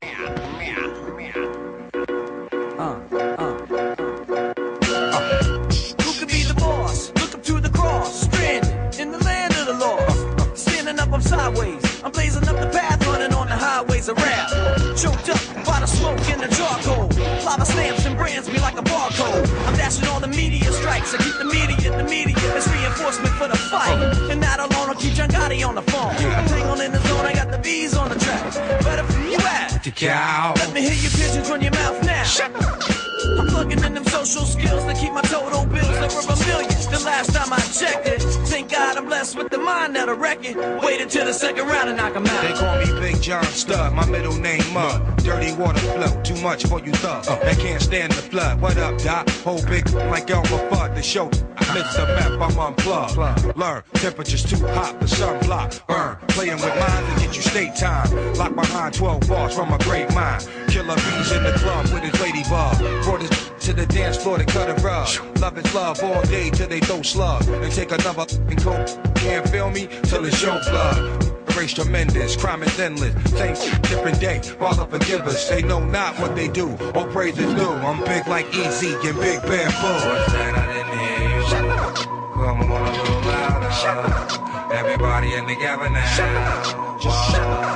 Who could be the boss? Look up to the cross, stranded in the land of the lost. Standing up, I'm sideways. I'm blazing up the path, running on the highways of rap. Choked up by the smoke and the charcoal. Lava stamps and brands me like a barcode. I'm dashing all the media strikes. I keep the media as reinforcement for the fight. And that alone, I'll keep John Gotti on the phone. I'm tangled in the zone, I got the bees on the track. Better for you at the cow. Let me hear your pigeons run your mouth now. I'm plugging in them social skills to keep my total bills over $1 million. The last time I checked it, thank God I'm blessed with the mind that'll wreck it. Wait until the second round and knock 'em out. They call me Big John Stud, my middle name Mud. Dirty water flow, too much for you thug. They can't stand the flood. What up, Doc? Whole big like Elmer Fudd. The show, Mr. Meth, I'm unplugged. Learn, temperature's too hot, the sunblock. Burn, playing with mine to get you state time. Locked behind 12 bars from a great mind. Killer bees in the club with his ladybug. Brought his to the dance floor to cut a rug. Love is love all day till they throw slug. And take another and coke. Can't feel me till it's your blood. Race tremendous, crime is endless. Same different day, Father forgive us. They know not what they do, all praise is due. I'm big like Easy and Big Bamboo. What's that? I didn't hear you. Come on a little louder. Everybody in together now. What's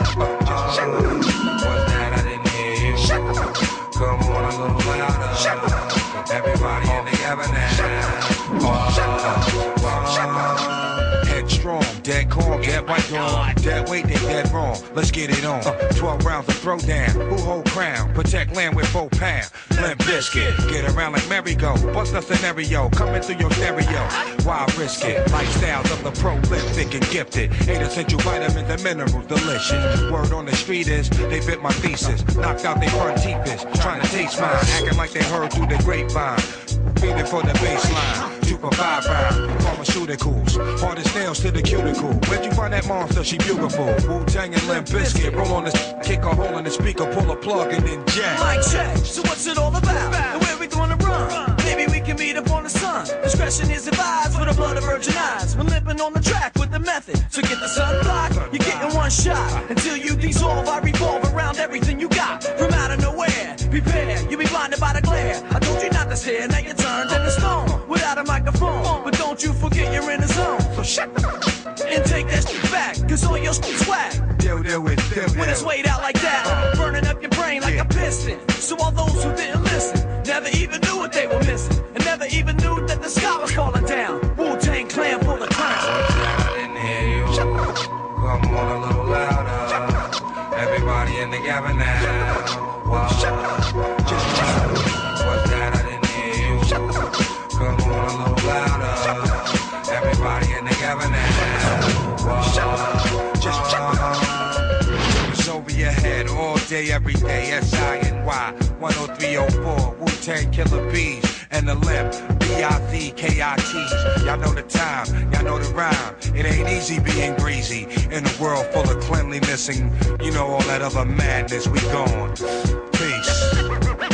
that? I didn't hear you. Come on a little louder. Everybody in together now. Headstrong, dead calm, dead white on. Dead weight, they dead wrong. Let's get it on. 12 rounds of throwdown. Who hold crown? Protect land with 4 pounds. Limp Biscuit. Get around like merry-go. Bust a scenario. Coming through your stereo. Why risk it? Lifestyles of the prolific and gifted. 8 essential vitamins and minerals. Delicious. Word on the street is they fit my thesis. Knocked out their front teeth. Trying to taste mine. Acting like they heard through the grapevine. Feeding for the baseline. 2 for 5 rounds. Pharmaceuticals. Hard as nails to the cuticle. Where'd you find that monster? She beautiful. Wu-Tang and Limp Bizkit. Roll on the kick a hole in the speaker. Pull a plug and then jack. Mic check. So what's it all about? And where we gonna run? Maybe we can meet up on the sun. Discretion is advised for the blood of virgin eyes. We're limping on the track with the method. So get the sunblock. You're getting one shot. Until you dissolve, I revolve around everything you got. From out of nowhere. Prepare. You'll be blinded by the glare. I told you not to stare. Now you're turned into stone. Without a microphone. But don't you forget you're in the zone. So shut the and take that shit back. Cause all your shit's whack. When it's weighed out like that. Burning up your brain like a piston. So all those who didn't listen never even knew what they were missing. And never even knew that the sky was falling down. Wu-Tang Clan for the crown. I didn't hear you. Come on a little louder. Everybody in together now. What's that? I didn't hear you. Come on a little louder. Everybody in together now. It's over your head all day, every day. S-I-N-Y 10304. Wu-Tang Killer Bees and the Limp. B-I-Z-K-I-T's. Y'all know the time, y'all know the rhyme. It ain't easy being greasy in a world full of cleanliness and, you know, all that other madness. We gone. Peace.